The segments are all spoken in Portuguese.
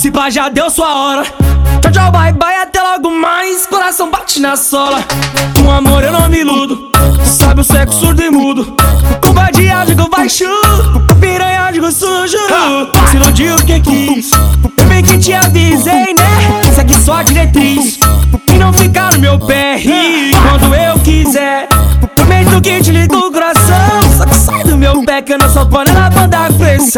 Se pá, já deu sua hora. Tchau, tchau, bye, bye, até logo mais. Coração bate na sola. Com amor eu não me iludo. Sabe o sexo surdo e mudo. Culpa de digo baixo, piranha digo sujo. Se iludiu quem quis, bem que te avisei, né? Segue só a diretriz e não ficar no meu pé. E quando eu quiser, prometo que te ligo o coração. Só que sai do meu pé que eu não sou panela pra dar pressão.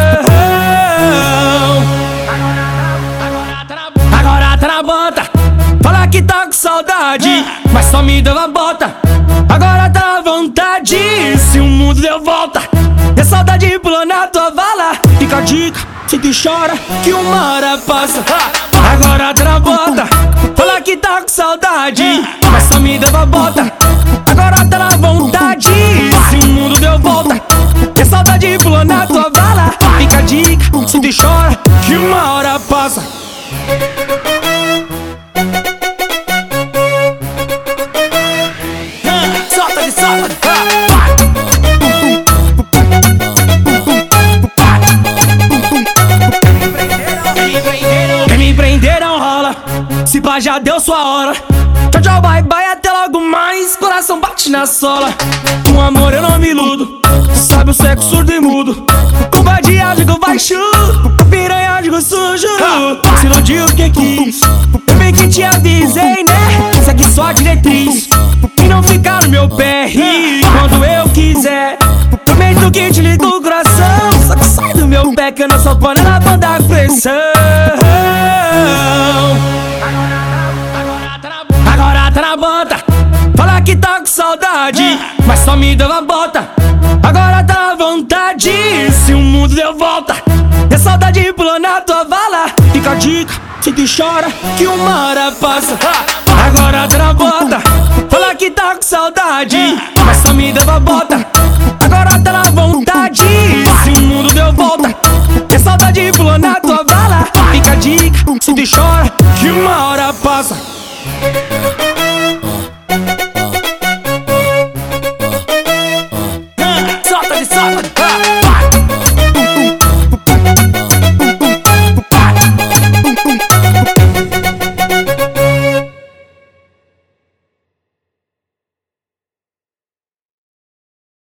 Agora tá na bota, fala que tá com saudade, mas só me deu a bota. Agora tá à vontade, se o mundo deu volta e a saudade pulou na tua vala. Fica a dica, senta e chora que uma hora passa. Agora tá na bota, fala que tá com saudade, mas só me deu a bota. Agora tá na vontade, se o mundo deu volta e a saudade pulou na tua vala. Fica a dica, senta e chora que uma hora passa. Quem me prender não rola. Se pá, já deu sua hora. Tchau, tchau, bye, bye, até logo mais. Coração bate na sola. Com amor eu não me iludo. Sabe o sexo surdo e mudo. Culpa de digo baixo, piranha digo sujo. Se iludiu quem quis, bem que te avisei, né? Segue só a diretriz e não ficar no meu pé. E quando eu quiser, prometo que te ligo o coração. Só que sai do meu pé que eu não sou panela pra dar pressão. Agora tá na bota, fala que tá com saudade, mas só me deu a bota. Agora tá à vontade, se o mundo deu volta e a saudade pulou na tua vala. Fica a dica, senta e chora que uma hora passa. Agora tá na bota, fala que tá com saudade, mas só me deu a bota. Agora tá na vontade, se o mundo deu volta e a saudade pulou na tua vala. Fica a dica, senta e chora.